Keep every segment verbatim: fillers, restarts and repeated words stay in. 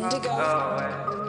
Indigo. Go away.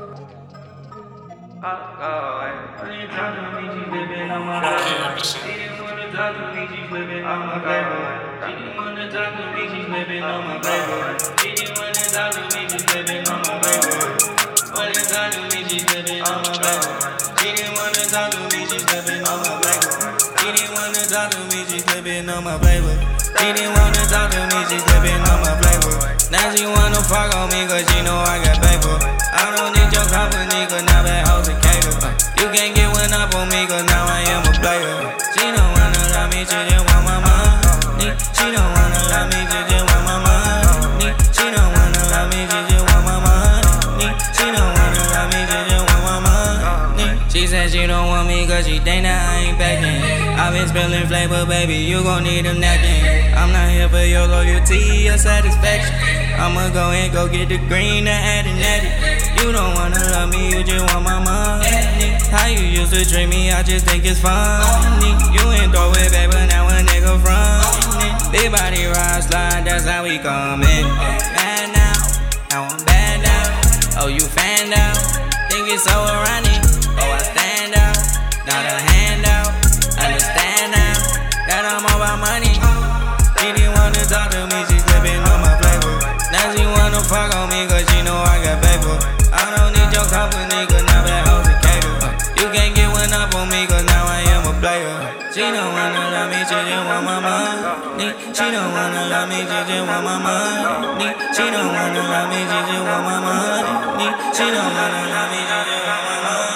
Fuck, go away. When you talk to me, she's living on my life. She didn't wanna talk to me, she's living on my playboy. She didn't wanna talk to me, she's living on my playboy. She didn't wanna talk to me, she's living on my playboy. Wanna talk to me, she's living on my playboy. She didn't wanna talk to me, she's living on my playboy. She didn't wanna talk to me, she's living on my playboy. She didn't wanna talk to me, she's living on my playboy. Now she wanna fuck on me cause she know I got paper. I don't need your company cause now that hoes a cater. You can't get one up on me cause now I am a player. She don't wanna love me, she just want my money. She don't wanna love me, she just want my money. She don't wanna love me, she just want my money. She don't wanna love me, she just want my money. She said she don't want me cause she think that I ain't packing. I've been spilling flavor, baby, you gon' need a napkin. I'm not here for your loyalty or satisfaction. I'ma go and go get the green and add an edit. You don't wanna love me, you just want my money. How you used to treat me, I just think it's funny. You ain't throw it, baby, but now a nigga frontin'. Big body ride slide, that's how we comin'. Bad now, now I'm bad now. Oh, you fanned out, think it's so ironic. Oh, I stand out, not a handout. Understand now that I'm all about money. She didn't wanna talk to me, she's living on my flavor. Now she wanna fuck on me cause she know I got paper. I don't need your company cause now that hoes a cater. You can't get one up on me cause now I am a player. She don't wanna love me, she just want my money. She don't wanna love me, she just want my money. She don't wanna love me, she just want my money. She don't wanna love me, she just want my money.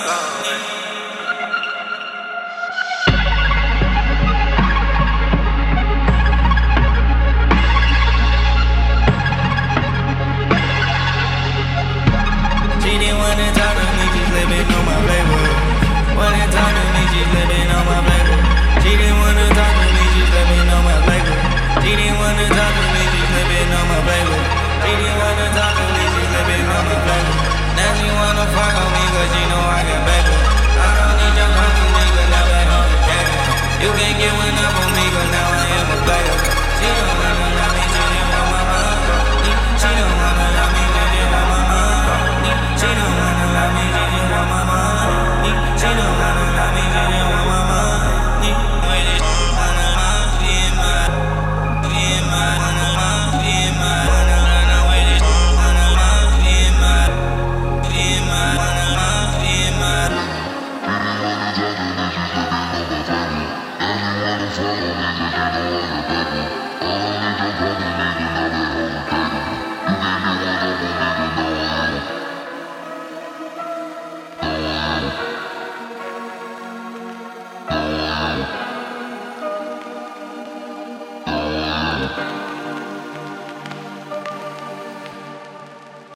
She didn't wanna talk to me, she's living on my playboy. Wanna talk to me, she's living on my playboy. She didn't wanna talk to me, she's living on my playboy. She didn't wanna talk to me, she's living on my playboy. She didn't wanna talk to me, she's living on my playboy. Now she wanna fuck on me cause she know I got paper. I don't need your company cause now that hoes a cater. You can't get one up on me cause now I am a player.